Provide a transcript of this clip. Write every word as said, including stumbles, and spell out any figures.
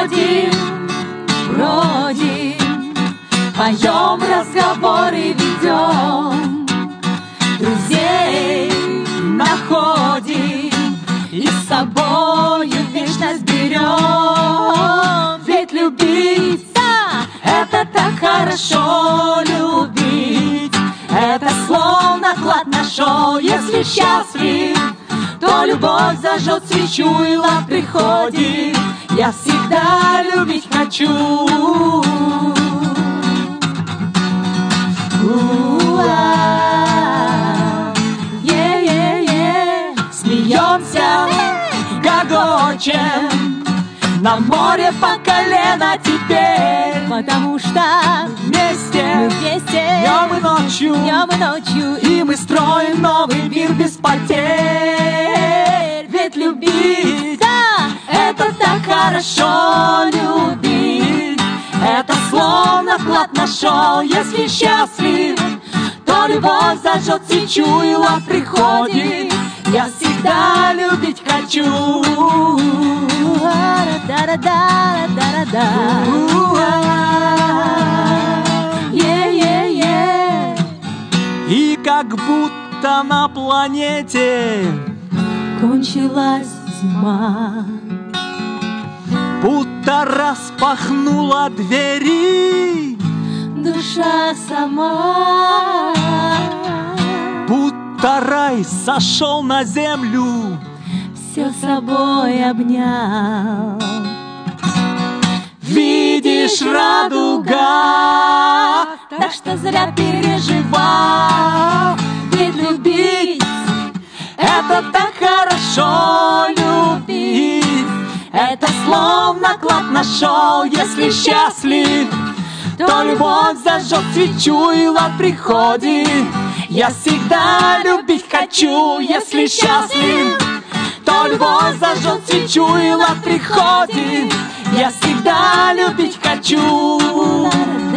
бродим, бродим, поем, разговоры ведем, друзей находим и с собою вечность берем. Ведь любить, да, это так хорошо. Любить, это словно клад нашел. Если счастлив, то любовь зажжет свечу, и лад приходит. Я всегда любить хочу. Е-е-е, смеемся, гогочем, на море по колено теперь, потому что вместе, мы вместе, днем и ночью, днем и ночью, и мы строим новый мир без потерь. Ведь любить, да, это так хорошо. Любить, это словно вклад нашел. Если счастлив, то любовь зажжет свечу, и лад приходит. Я всегда любить хочу. И как будто на планете кончилась зима, будто распахнула двери душа сама, будто рай сошел на землю, все собой обнял. Видишь, радуга, так что зря переживал. Ведь любить, это так хорошо. Любить, это словно клад нашел. Если счастлив, то любовь зажжет свечу, и лад приходит. Я всегда любить хочу. Если счастлив, то любовь зажжет свечу, и лад приходит. Я всегда любить хочу.